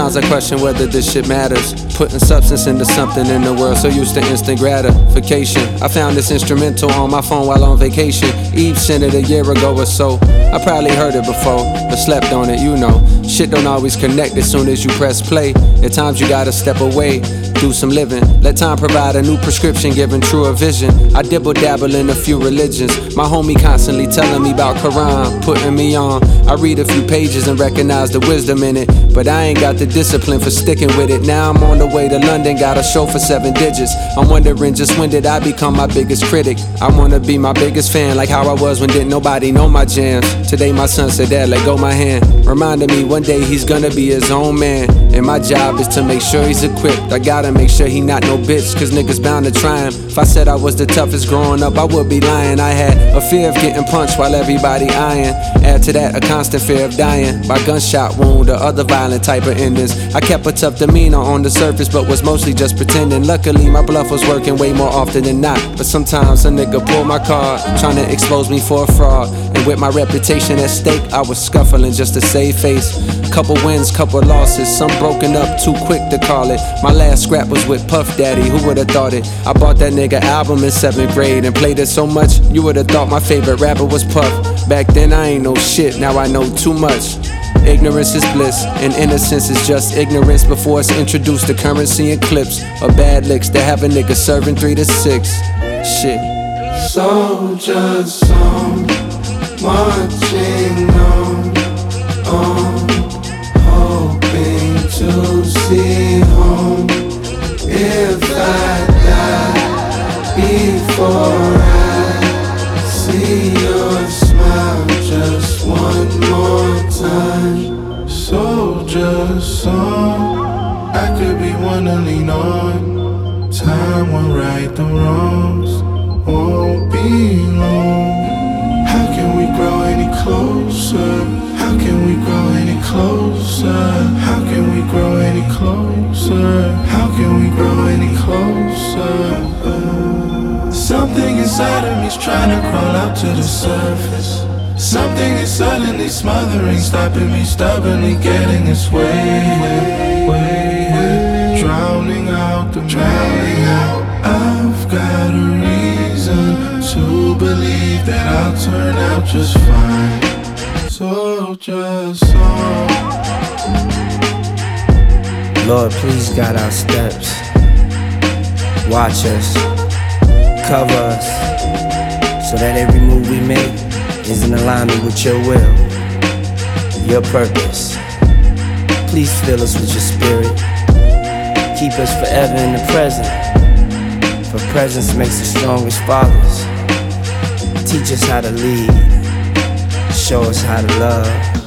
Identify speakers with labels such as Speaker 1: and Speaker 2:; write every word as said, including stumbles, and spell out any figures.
Speaker 1: Sometimes I question whether this shit matters. Putting substance into something in the world, so used to instant gratification. I found this instrumental on my phone while on vacation. Eve sent it a year ago or so. I probably heard it before, but slept on it, you know. Shit don't always connect as soon as you press play. At times you gotta step away, do some living. Let time provide a new prescription, giving truer vision. I dibble dabble in a few religions. My homie constantly telling me about Quran, putting me on. I read a few pages and recognize the wisdom in it, but I ain't got the discipline for sticking with it. Now I'm on the way to London, got a show for seven digits. I'm wondering just when did I become my biggest critic. I wanna be my biggest fan, like how I was when didn't nobody know my jams. Today my son said, "Dad, let go my hand," reminding me one day he's gonna be his own man. And my job is to make sure he's equipped. I gotta make sure he not no bitch, cause niggas bound to try him. If I said I was the toughest growing up, I would be lying. I had a fear of getting punched while everybody eyeing. Add to that a constant fear of dying by gunshot wound or other violent type of endings. I kept a tough demeanor on the surface, but was mostly just pretending. Luckily my bluff was working way more often than not, but sometimes a nigga pulled my card, trying to expose me for a fraud. And with my reputation at stake, I was scuffling just to save face. Couple wins, couple losses, some broken up too quick to call it. My last scrap was with Puff Daddy, who would've thought it? I bought that nigga album in seventh grade and played it so much, you would've thought my favorite rapper was Puff. Back then I ain't know shit, now I know too much. Ignorance is bliss, and innocence is just ignorance before it's introduced to currency and clips of bad licks that have a nigga serving three to six. Shit.
Speaker 2: Soldiers song, marching on, on, hoping to see home. If I die before I see your smile just one more time. Soldier song, I could be one to lean on. Time will right the wrongs, won't be long. How can we grow any closer? How can we grow any closer? How can we grow any closer? How can we grow any closer? Uh, something inside of me's trying to crawl out to the surface. Something is suddenly smothering, stopping me stubbornly getting its way, way, way, drowning out the drowning out. I've got a reason to believe that I'll turn out just fine. Soldier song.
Speaker 3: Lord, please guide our steps. Watch us, cover us, so that every move we make is in alignment with your will, your purpose. Please fill us with your spirit. Keep us forever in the present, for presence makes the strongest fathers. Teach us how to lead, show us how to love.